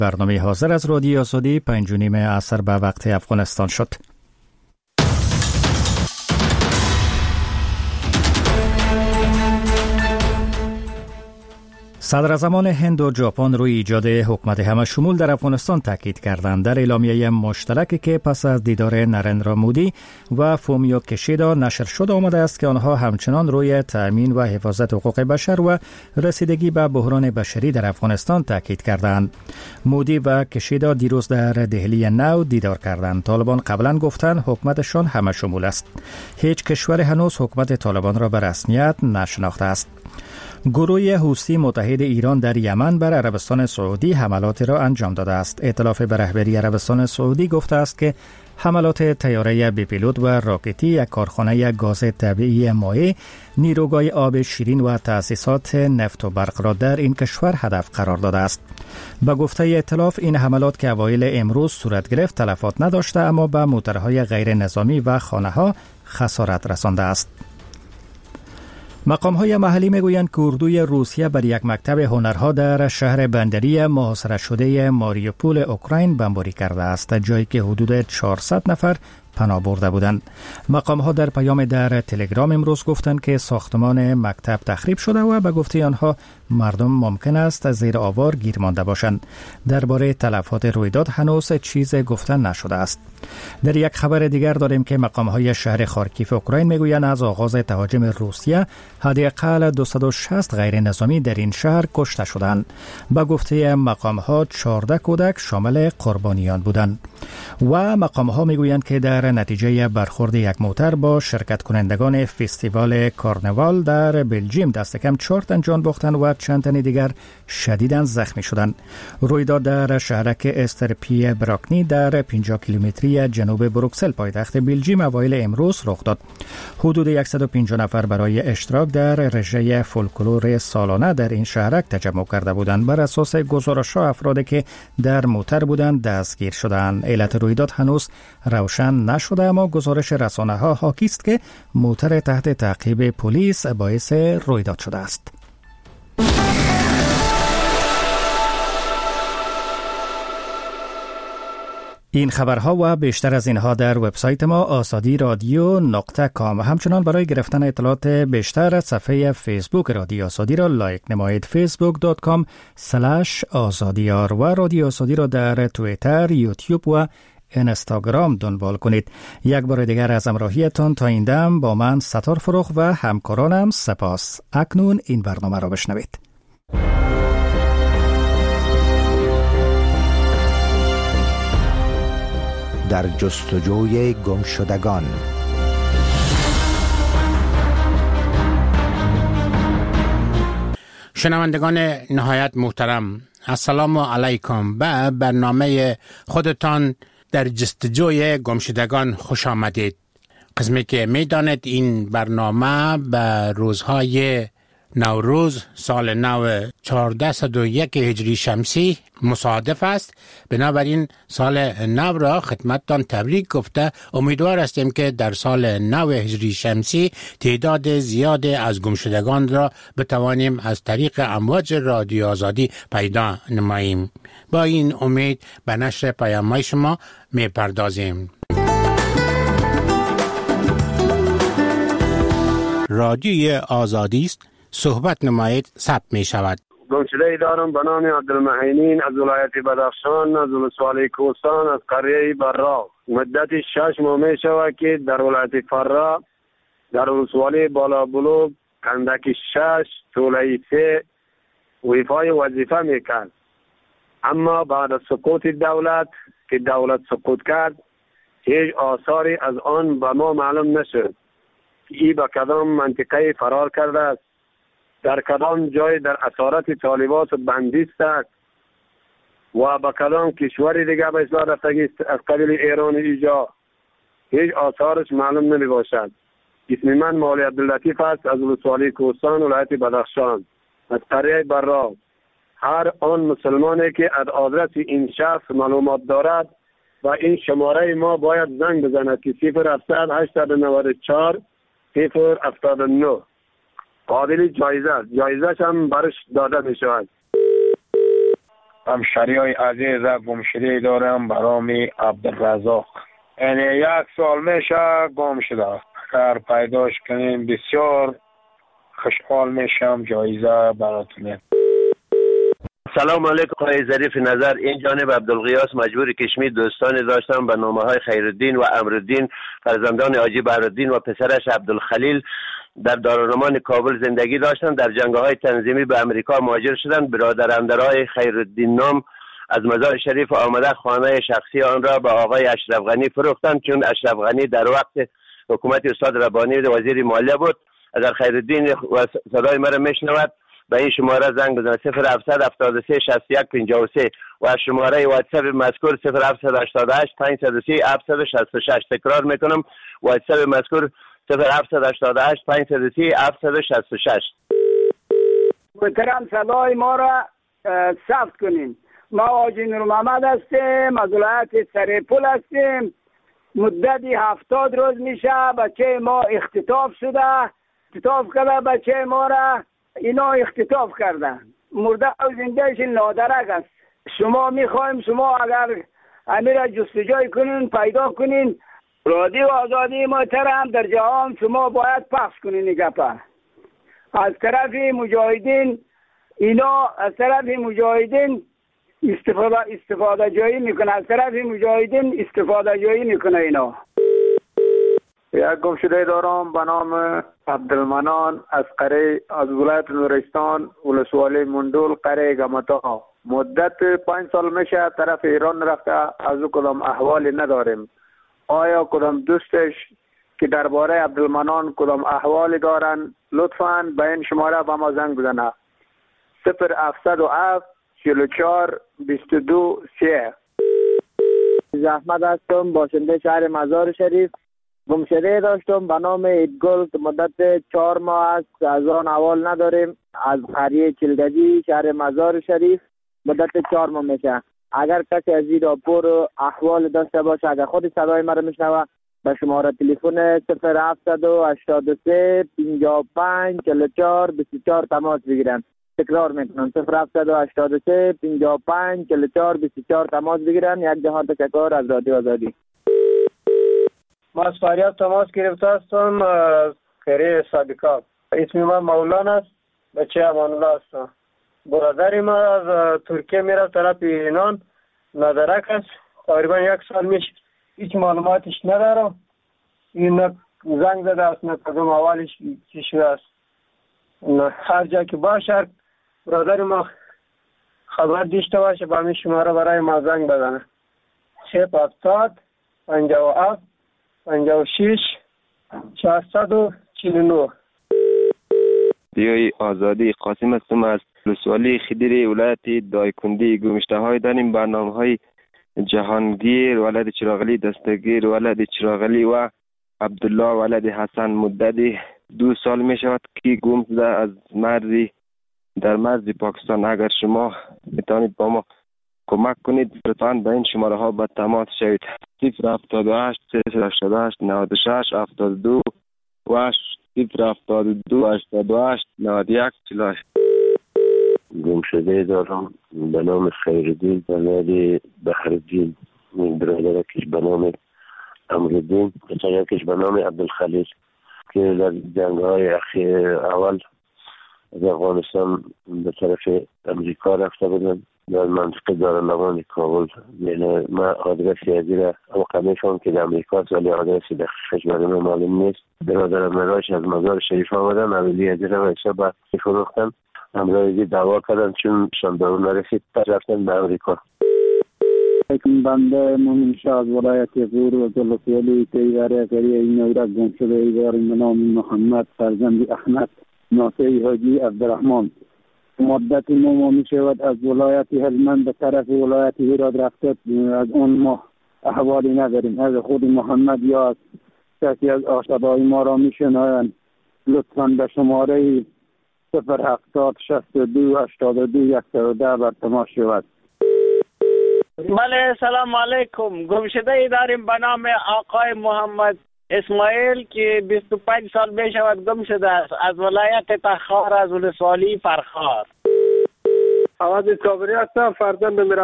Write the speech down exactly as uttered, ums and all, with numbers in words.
برنامه حاضر از رادیو آزادی پنج و نیم عصر به وقت افغانستان شد. صدراعظمان هند و ژاپن روی ایجاد حکومت همه شمول در افغانستان تاکید کردند. در اعلامیه مشترکی که پس از دیدار نریندرا مودی و فومیو کشیدا نشر شده آمده است که آنها همچنان روی تأمین و حفاظت حقوق بشر و رسیدگی به بحران بشری در افغانستان تاکید کردند. مودی و کشیدا دیروز در دهلی نو دیدار کردند. طالبان قبلا گفتند حکومتشان همه شمول است. هیچ کشور هنوز حکومت طالبان را به رسمیت نشناخته است. گروه حوثی متحد ایران در یمن بر عربستان سعودی حملاتی را انجام داده است. ائتلاف به رهبری عربستان سعودی گفته است که حملات طیاره بی پیلوت و راکتی یک کارخانه گاز طبیعی مایع، نیروگاه آب شیرین و تأسیسات نفت و برق را در این کشور هدف قرار داده است. به گفته ائتلاف این حملات که اوایل امروز صورت گرفت تلفات نداشته، اما به موترهای غیر نظامی و خانه‌ها خسارت رسانده است. مقام‌های محلی میگویند که اردوی روسیه بر یک مکتب هنرها در شهر بندری محاصره شده ماریوپول اوکراین بمباری کرده است، جایی که حدود چهارصد نفر پناه برده بودند. مقام‌ها در پیام در تلگرام امروز گفتند که ساختمان مکتب تخریب شده و به گفته آنها مردم ممکن است زیر آوار گیر مانده باشند. درباره تلفات رویداد هنوز چیز گفتن نشده است. در یک خبر دیگر داریم که مقام‌های شهر خارکیف اوکراین میگویند از آغاز تهاجم روسیه حداقل دویست و شصت غیر نظامی در این شهر کشته شدند. به گفته مقام‌ها چهارده کودک شامل قربانیان بودند. و مقام‌ها میگویند که در نتیجه برخورد یک موتر با شرکت کنندگان فستیوال کارنوال در بلژیم دست کم چهار تن جان باختند و چند تن دیگر شدیداً زخمی شدند. رویداد در شهرک استرپی براکنی در پنجاه کیلومتری جنوب بروکسل پایتخت بلژیم اوایل امروز رخ داد. حدود صد و پنجاه نفر برای اشتراک در رژه فولکلور سالانه در این شهرک تجمع کرده بودند. بر اساس گزارش‌ها افرادی که در موتر بودند دستگیر شدند. علت رویداد هنوز روشن نشده، اما گزارش رسانه‌ها حاکی است که موتر تحت تعقیب پلیس باعث رویداد شده است. این خبرها و بیشتر از اینها در وبسایت ما آزادی رادیو نقطه کام. همچنان برای گرفتن اطلاعات بیشتر صفحه فیسبوک رادیو آزادی را لایک نمایید. فیسبوک دات کام اسلش آزادیار و رادیو آزادی را در توییتر، یوتیوب و اینستاگرام دنبال کنید. یک بار دیگر از همراهیتان تا این دم با من ستار فروخ و همکارانم سپاس. اکنون این برنامه را بشنوید. در جستجوی گمشدگان. شنوندگان نهایت محترم، السلام علیکم. به برنامه خودتان در جستجوی گمشدگان خوش آمدید. قسمی که می دانید این برنامه به روزهای نوروز سال نو چهارصد و یک هجری شمسی مصادف است. بنابراین سال نو را خدمتتان تبریک گفته امیدوار هستیم که در سال نو هجری شمسی تعداد زیاد از گمشدگان را بتوانیم از طریق امواج رادیو آزادی پیدا نماییم. با این امید به نشر پیام‌های شما می پردازیم. رادیوی آزادی است، صحبت نمایید، ثبت می شود. گمشده دارم به نام عبدالمعینین از ولایت بدخشان، از ولسوالی کوهستان، از قریه برا. مدت شش ماه می شود که در ولایت فرا در ولسوالی بالا بلوگ کندک شش توله سه ویفای وظیفه می کرد. اما بعد از سقوط دولت که دولت سقوط کرد هیچ آثاری از آن به ما معلوم نشد. ای به کدام منطقه فرار کرده است، در کدام جای در اسارت طالبات بندیست است و به کدام کشور دیگه به اصلاح رفتگی از قبیل ایران ایجا هیچ آثارش معلوم نمی باشد. اسم من مولی عبداللطیف است از ولسوالی کوهستان ولایت بدخشان از قریه برا. هر آن مسلمانی که از آدرس این شخص معلومات دارد و این شماره ما باید زنگ بزند که صفر هفتصد هشتصد و نود و چهار صفر هفتاد و نه. قابل جایزه است. جایزه‌ش هم برش داده می شود. همشریای عزیز گمشده دارم به نام عبدالرزاق. یعنی یک سال میشه گم شده. اگر پیداش کنیم بسیار خوشحال میشم. جایزه براتونه. سلام علیکم آقای ظریف نظر. این جانب عبدالغیاس مجبور کشمیر دوستانی داشتم به نامه های خیرالدین و امرالدین فرزندان حاجی بهرالدین و پسرش عبدالخلیل در دارالمان کابل زندگی داشتند. در جنگ‌های تنظیمی به امریکا مهاجر شدند. برادر اندرهای خیرالدین نام از مزار شریف آمده خانه شخصی آن را به آقای اشرف غنی فروختند، چون اشرف غنی در وقت حکومت استاد ربانی وزیر مالیه بود. اگر خیرالدین و صدای مرا میشنود به این شماره زنگ بزنید: صفر هفتصد هفتاد و سه شصت و یک پنجاه و سه و شماره واتساپ مذکور صفر هفتصد هشتاد و هشت پانصد و سی هفتصد و شصت و شش. تکرار میکنم: واتساپ مذکور صفر هفتصد هشتاد و هشت پانصد و سی هفتصد و شصت و شش. محترم صدای ما را ثبت کنین. ما حاجی نور محمد هستیم، از ولایت سرپل هستیم. مدتی هفتاد روز میشه بچه ما اختطاف شده. اختطاف کرده بچه ما را، اینا اختطاف کردن. مرده و زندهش نادرک است. شما میخوایم شما اگر امیر جستجوی کنین پیدا کنین، رادیو آزادی محترم در جهان شما باید پخش کنین. نگپا از طرف مجاهدین، اینا از طرف مجاهدین استفاده استفاده جایی میکنه. از طرف مجاهدین استفاده جایی میکنه. اینا یک گمشده دارم به نام عبدالمنان از قره از ولایت نورستان، ولسوالی مندول، قره گمتا. مدت پنج سال میشه طرف ایران رفته. از او کدام احوالی نداریم. آیا کدام دوستش که درباره عبدالمنان کدام احوالی دارن لطفاً به این شماره به ما زنگ بزنه: صفر هفتصد و هفت چهل و چهار بیست و دو سه. احمد هستم، باشنده شهر مزار شریف. گمشده داشتم به نام ایدگل که مدت چهار ماه است از آن احوال نداریم. از قریه چلگجی شهر مزار شریف مدت چهار ماه میشه. اگر کسی از این راپور احوال داشته باشه، اگر خود صدای مرا میشنوه، به شماره تلفن صفر هفتصد و هشتاد و سه پنجاه و پنج چهل و چهار بیست و چهار تماس بگیرن. تکرار میکنم: صفر هفتصد و هشتاد و سه پنجاه و پنج چهل و چهار بیست و چهار تماس بگیرن. یک جهان تشکر از رادیو آزادی. ما از فریاد تماس گرفته هستم از قره صادقات. اسم من مولانا است، بچه امان الله هستم. برادر ما از ترکیه میره طرف ایران، نادرک است. تقریبا یک سال میشه، هیچ معلوماتش ندارم. این زنگ زده است نه کدوم اولش چی شده است. هر جا که باشه برادر ما خبر داشته باشه به همین شماره برای ما زنگ بزنه: صفر هفتاد پنجاه و هفت پنجاه و شش چهارصد و چهل و نه. دیوی آزادی قاسم هستم از ولسوالی خدیری ولایت دایکندی. گمشته های داریم برنامه های جهانگیر ولد چراغلی دستگیر ولد چراغلی و عبدالله ولد حسن. مدت دو سال می شود که گم شده از مرزی در مرز پاکستان. اگر شما میتونید با ما کمک کنید لطفاً به این شماره ها با تماس شوید: صفر هفتاد و هشت سه هشتاد و هشت نود و شش هفتاد و دو و صفر هفتاد و دو هشتاد و هشت نود و یک چهل و هشت. گمشده دارم به نام خیرالدین ولد بهرالدین. برادرکش به نام امرالدین، پسرکش به نام عبدالخلیل که در جنگ‌های اول از افغانستان به طرف امریکا رفته بودن در منطقه دارالمان کابل. یعنی من آدرسی ازی را اوقع میفهم که در امریکا است ولی آدرسی دقیقش برای من معلوم نیست. برادر مراش از مزار شریف آمدن، اولی ازی را به حساب فروختن. امرایزی دعوا کردن چون شاندارو نرسید پس رفتن به امریکا. بنده مومن شاه از ولایت غور و ولسوالی تیوره قریه اینویرک گم شده ایوار به نام محمد فرزند احمد ناصری حاجی عبدالرحمن. مدت نو می شود از ولایت هلمند به طرف ولایت هرات رفته. از اون ما احوالی نداریم. از خود محمد یا از کسی از آشناهای ما را می شنوند لطفاً به شماره صفر هفتاد شصت و دو هشتاد و دو صد و ده بر تماس شود. بله سلام علیکم. گمشده ای داریم به نام آقای محمد اسماعیل که بیست و پنج سال می شود گم شده است از ولایت تخار از ولسوالی فرخار. عوض صابری هستم، فرزند